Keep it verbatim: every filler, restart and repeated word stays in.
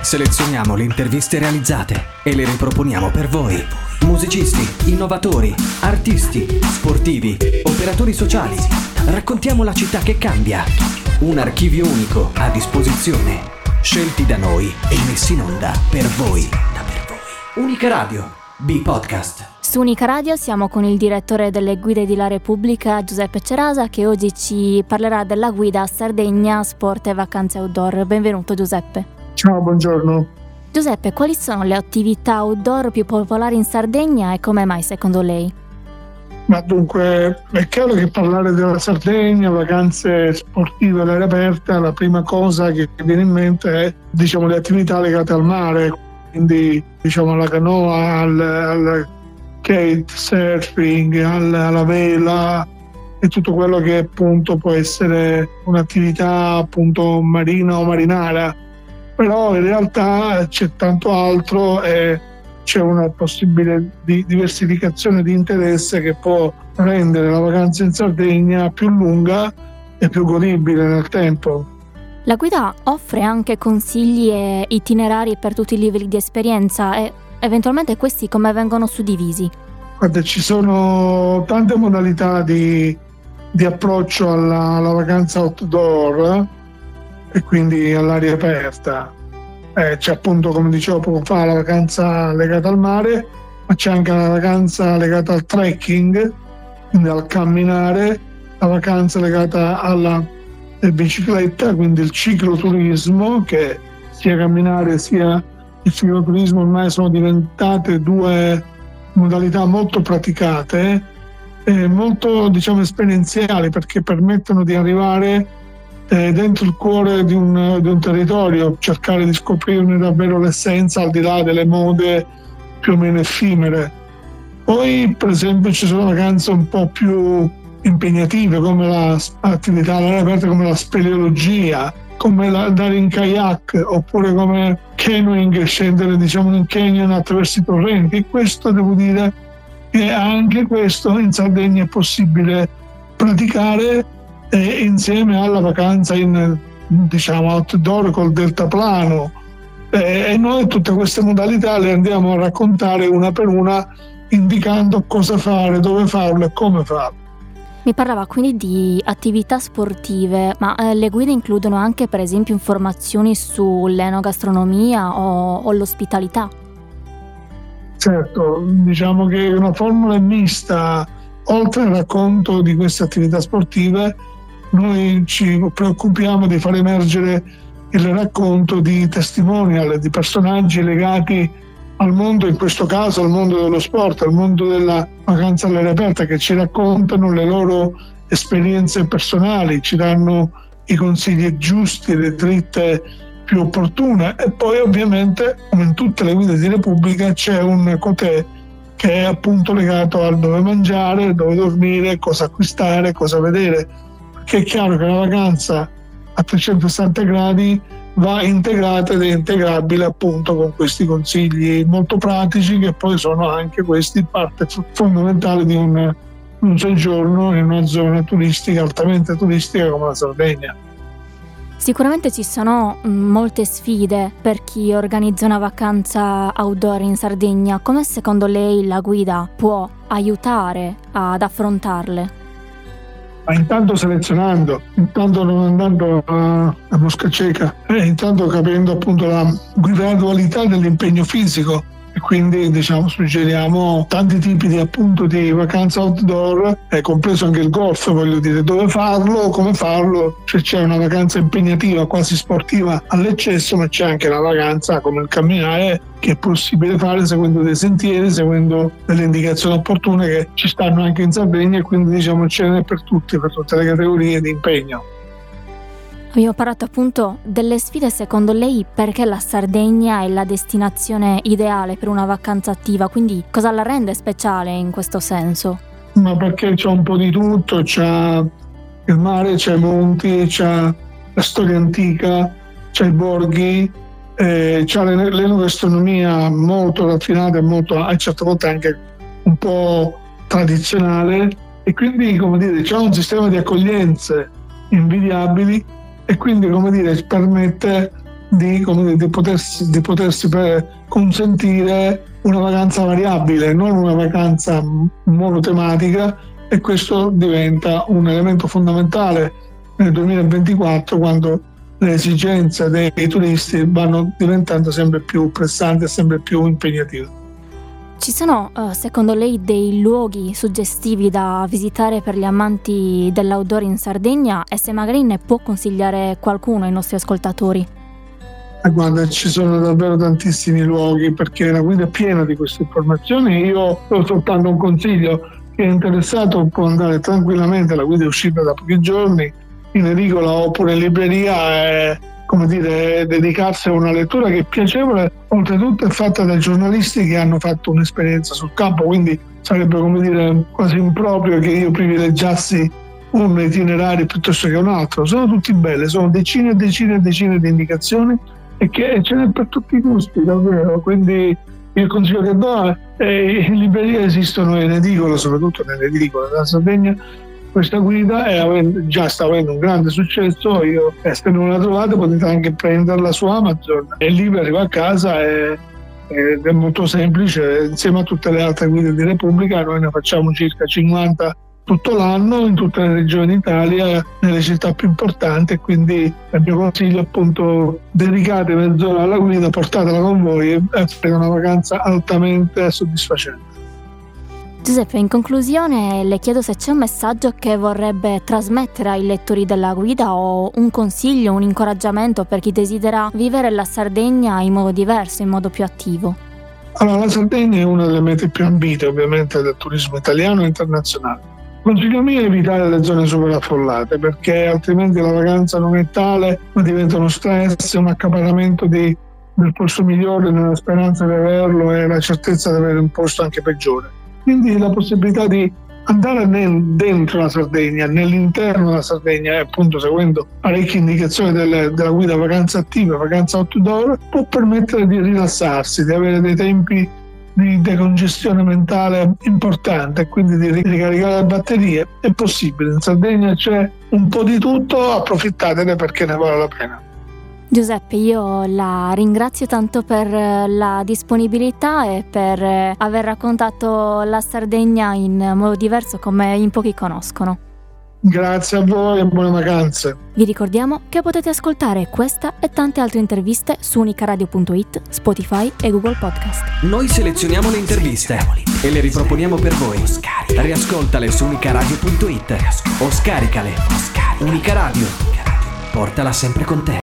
Selezioniamo le interviste realizzate e le riproponiamo per voi. Musicisti, innovatori, artisti, sportivi, operatori sociali. Raccontiamo la città che cambia. Un archivio unico a disposizione. Scelti da noi e messi in onda per voi. Unica Radio, B-Podcast. Su Unica Radio siamo con il direttore delle guide di La Repubblica, Giuseppe Cerasa, che oggi ci parlerà della guida Sardegna, sport e vacanze outdoor. Benvenuto Giuseppe. Ciao, buongiorno. Giuseppe, quali sono le attività outdoor più popolari in Sardegna e come mai secondo lei? Ma dunque, è chiaro che parlare della Sardegna, vacanze sportive all'aria aperta, la prima cosa che viene in mente è, diciamo, le attività legate al mare, quindi diciamo alla canoa, al, al kite surfing, al, alla vela e tutto quello che appunto può essere un'attività appunto marina o marinara. Però in realtà c'è tanto altro e c'è una possibile di diversificazione di interesse che può rendere la vacanza in Sardegna più lunga e più godibile nel tempo. La guida offre anche consigli e itinerari per tutti i livelli di esperienza e eventualmente questi come vengono suddivisi? Guarda, ci sono tante modalità di, di approccio alla, alla vacanza outdoor e quindi all'aria aperta. Eh, c'è appunto, come dicevo poco fa, la vacanza legata al mare, ma c'è anche la vacanza legata al trekking, quindi al camminare, la vacanza legata alla bicicletta, quindi il cicloturismo, che sia camminare sia il cicloturismo ormai sono diventate due modalità molto praticate e molto, diciamo, esperienziali, perché permettono di arrivare eh, dentro il cuore di un, di un territorio, cercare di scoprirne davvero l'essenza al di là delle mode più o meno effimere. Poi per esempio ci sono vacanze un po' più impegnative come l'attività all'aria aperta, come la speleologia, come andare in kayak oppure come canoeing, scendere diciamo in un canyon attraverso i torrenti. E questo devo dire che anche questo in Sardegna è possibile praticare eh, insieme alla vacanza in diciamo outdoor col deltaplano eh, e noi tutte queste modalità le andiamo a raccontare una per una, indicando cosa fare, dove farlo e come farlo. Mi parlava quindi di attività sportive, ma eh, le guide includono anche per esempio informazioni sull'enogastronomia o, o l'ospitalità? Certo, diciamo che una formula è mista. Oltre al racconto di queste attività sportive, noi ci preoccupiamo di far emergere il racconto di testimonial, di personaggi legati al mondo, in questo caso al mondo dello sport, al mondo della vacanza all'aria aperta, che ci raccontano le loro esperienze personali, ci danno i consigli giusti, le dritte più opportune. E poi ovviamente, come in tutte le guide di Repubblica, c'è un cotè che è appunto legato al dove mangiare, dove dormire, cosa acquistare, cosa vedere, perché è chiaro che la vacanza a trecentosessanta gradi va integrata ed è integrabile appunto con questi consigli molto pratici, che poi sono anche questi parte fondamentale di un, un soggiorno in una zona turistica, altamente turistica come la Sardegna. Sicuramente ci sono molte sfide per chi organizza una vacanza outdoor in Sardegna. Come secondo lei la guida può aiutare ad affrontarle? Ma intanto selezionando, intanto non andando a, a Mosca Cieca, e intanto capendo appunto la gradualità dell'impegno fisico, e quindi diciamo suggeriamo tanti tipi di appunto di vacanza outdoor, è compreso anche il golf, voglio dire, dove farlo, come farlo. Cioè, c'è una vacanza impegnativa quasi sportiva all'eccesso, ma c'è anche la vacanza come il camminare che è possibile fare seguendo dei sentieri, seguendo delle indicazioni opportune che ci stanno anche in Sardegna, e quindi diciamo ce n'è per tutti, per tutte le categorie di impegno. Abbiamo parlato appunto delle sfide. Secondo lei perché la Sardegna è la destinazione ideale per una vacanza attiva? Quindi cosa la rende speciale in questo senso? Ma perché c'è un po' di tutto, c'è il mare, c'è i monti, c'è la storia antica, c'è i borghi, eh, c'è l'enogastronomia molto raffinata e molto, a certe volte anche un po' tradizionale, e quindi come dire c'è un sistema di accoglienze invidiabili, e quindi come dire permette di, come, di potersi, di potersi consentire una vacanza variabile, non una vacanza monotematica, e questo diventa un elemento fondamentale nel duemilaventiquattro, quando le esigenze dei, dei turisti vanno diventando sempre più pressanti e sempre più impegnative. Ci sono, secondo lei, dei luoghi suggestivi da visitare per gli amanti dell'outdoor in Sardegna, e se magari ne può consigliare qualcuno ai nostri ascoltatori? Eh, guarda, ci sono davvero tantissimi luoghi, perché la guida è piena di queste informazioni. Io ho soltanto un consiglio: chi è interessato può andare tranquillamente, la guida è uscita da pochi giorni, in edicola oppure in libreria, e, come dire, dedicarsi a una lettura che è piacevole, oltretutto è fatta da giornalisti che hanno fatto un'esperienza sul campo, quindi sarebbe, come dire, quasi improprio che io privilegiassi un itinerario piuttosto che un altro. Sono tutti belli, sono decine e decine e decine di indicazioni, e che ce n'è per tutti i gusti, davvero. Quindi il consiglio che do è: in libreria esistono, in edicola, soprattutto nell'edicola della Sardegna, questa guida è avendo, già sta avendo un grande successo. Io, eh, se non la trovate, potete anche prenderla su Amazon, e lì vi arriva a casa, e, ed è molto semplice. Insieme a tutte le altre guide di Repubblica, noi ne facciamo circa cinquanta tutto l'anno in tutte le regioni d'Italia, nelle città più importanti, e quindi il mio consiglio è appunto: dedicate mezz'ora alla guida, portatela con voi e fate una vacanza altamente soddisfacente. Giuseppe, in conclusione le chiedo se c'è un messaggio che vorrebbe trasmettere ai lettori della guida, o un consiglio, un incoraggiamento per chi desidera vivere la Sardegna in modo diverso, in modo più attivo. Allora, la Sardegna è una delle mete più ambite, ovviamente, del turismo italiano e internazionale. Consiglio mio è evitare le zone sovraffollate, perché altrimenti la vacanza non è tale, ma diventa uno stress, un accaparramento di, del posto migliore nella speranza di averlo e la certezza di avere un posto anche peggiore. Quindi la possibilità di andare nel, dentro la Sardegna, nell'interno della Sardegna, e appunto seguendo parecchie indicazioni delle, della guida vacanza attiva, vacanza outdoor, può permettere di rilassarsi, di avere dei tempi di decongestione mentale importante, e quindi di ricaricare le batterie. È possibile, in Sardegna c'è un po' di tutto, approfittatene perché ne vale la pena. Giuseppe, io la ringrazio tanto per la disponibilità e per aver raccontato la Sardegna in modo diverso, come in pochi conoscono. Grazie a voi e buone vacanze. Vi ricordiamo che potete ascoltare questa e tante altre interviste su unicaradio punto it, Spotify e Google Podcast. Noi selezioniamo le interviste e le riproponiamo per voi. Riascoltale su unicaradio punto it o scaricale. Unica Radio, portala sempre con te.